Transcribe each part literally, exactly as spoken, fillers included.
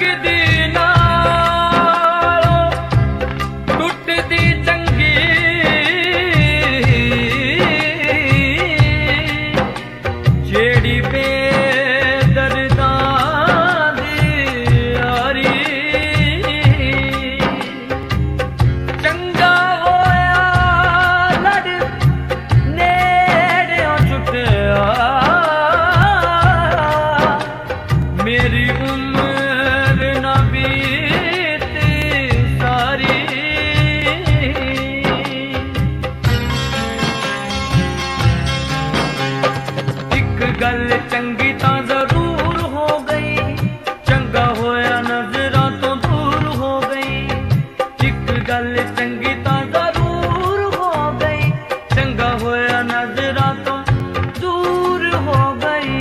लगदी नालों टुटदी चंगी जेड़ी बेदर्दां दी यारी चंगा होया लड़ नेड़ेओं छुटिया मेरी उम्र ना बीती सारी एक गल चंगी तां जरूर हो गई चंगा होया नजरां तो दूर हो गई एक गल चंगी तां जरूर हो गई चंगा होया नजरां तो दूर हो गई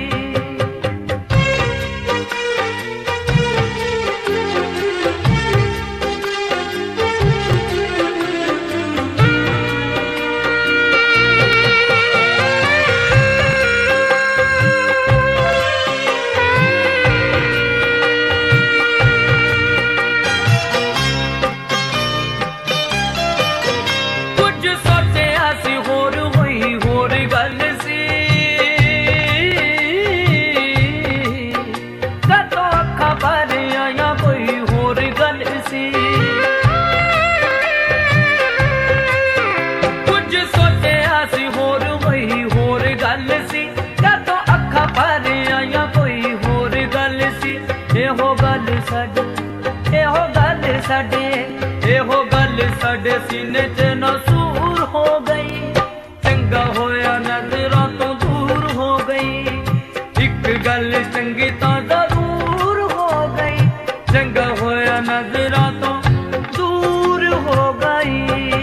कुछ सोचिया सी होर वही होर गल सी कदों अखा भर आया कोई होर गल सी एहो गल साडे एहो गल साडे एहो गल साडे सीने च नसूर हो गई चंगा होया नजरां तो दूर हो गई एक गल चंगी तां जरूर हो गई चंगा होया नजरां तो दूर हो गई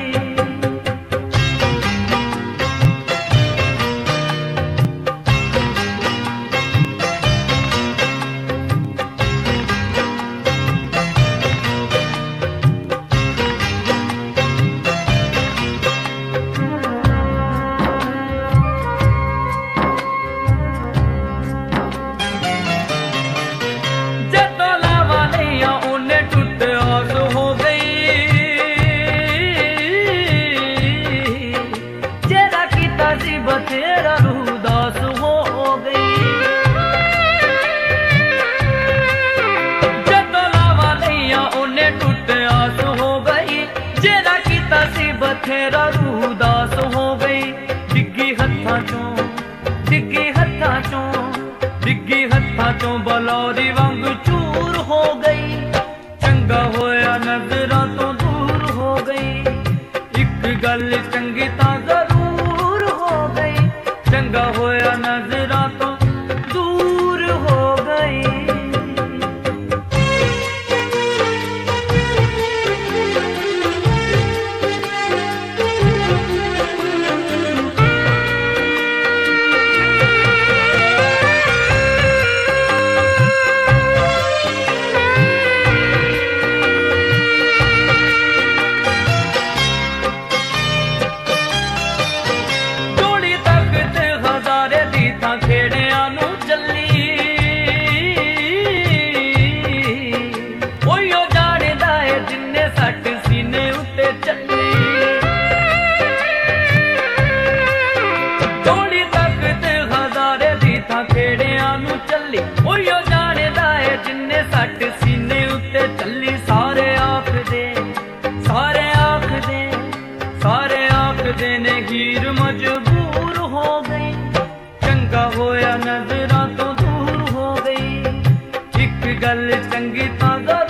तेरा उदास हो गई जदों लावा लईया उन्हें टुट आस हो गई जेरा कीता सी बथेरा उदास हो गई डिग्गी हत्थां चों डिग्गी हत्थां चों डिग्गी हत्थां चों बलौरी वांग चूर हो गई चंगा होया नजरां तो दूर हो गई एक गल चंगी तां जरूर हो गई चंगा होया नजरां तो दूर हो गई खेड़ियां नू चली ओयो जाणदा है जिन्ने सट सीने उत्ते चली थोड़ी ताकत हजारे दी तां खेड़ियां नू चली ओयो जाणदा है जिन्ने सट सीने उत्ते चली सारे आखदे सारे आखदे सारे आखदे ने हीर मजबूर हो गई चंगा होया नजरां तो दूर हो गई एक गल चंगी तां